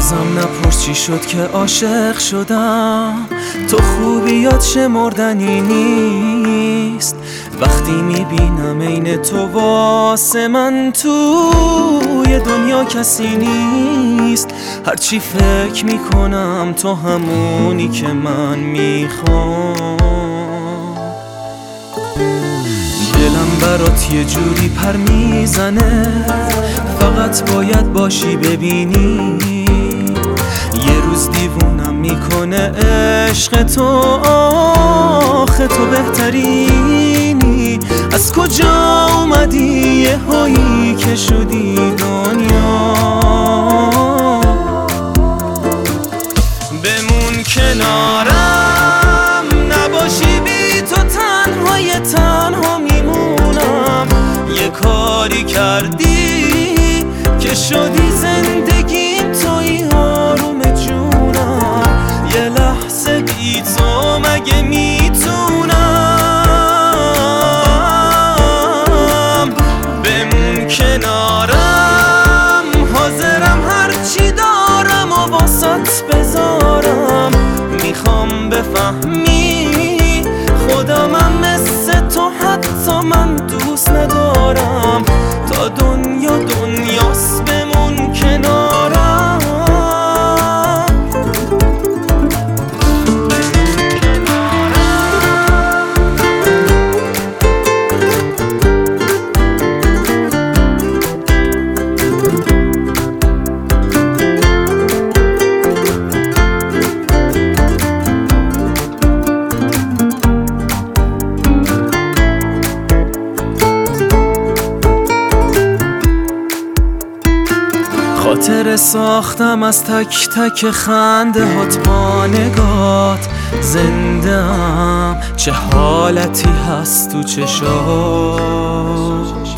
ازم نپرس چی شد که عاشق شدم. تو خوبیات شمردنی نیست، وقتی میبینم عین تو واسه من توی دنیا کسی نیست. هرچی فکر میکنم تو همونی که من میخوام. دلم برات یه جوری پر میزنه، فقط باید باشی ببینی. یه روز دیوونم میکنه عشق تو، آخه تو بهترینی. از کجا اومدی یه هایی که شدی دنیا؟ بمون کنارم، نباشی بی تو تنها میمونم. یه کاری کردی که شدی زندگیم، توی آروم جونم. یه لحظه بی تو مگه میتونم؟ بمون کنارم، حاضرم هرچی دارم و واسط بذارم. میخوام بفهمی خودمم مثل تو، حتی من دوست ندارم. تا دنیا دنیاست بمون کنارم. خاطر ساختم از تک تک خنده هات، با نگات زنده‌ام. چه حالتی هست تو چشات،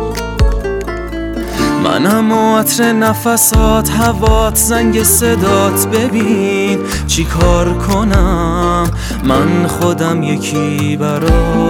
منم و عطر نفسات، هوات، زنگ صدات. ببین چی کار کنم من خودم یکی برات.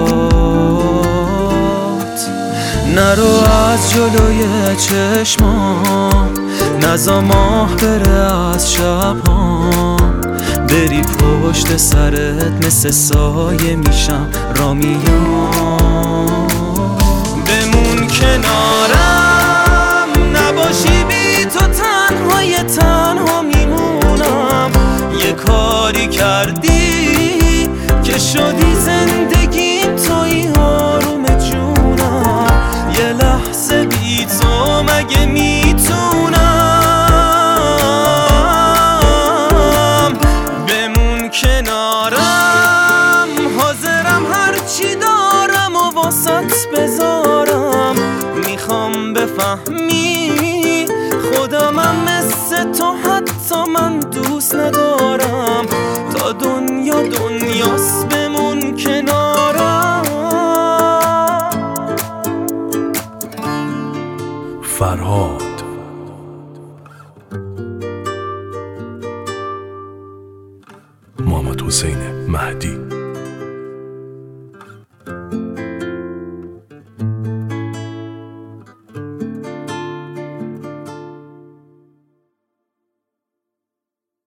نرو از جلوی چشمام، نزا ماه بره از شبام. بری پشت سرت مثل سایه میشم را میام. بمون کنارم، نباشی بی تو تنها میمونم. یه کاری کردی که شدی زندگیم، توی آروم جونم. یه لحظه بی تو مگه میتونم؟ بمون کنارم، حاضرم هرچی دارم و واسط بذارم. میخوام بفهم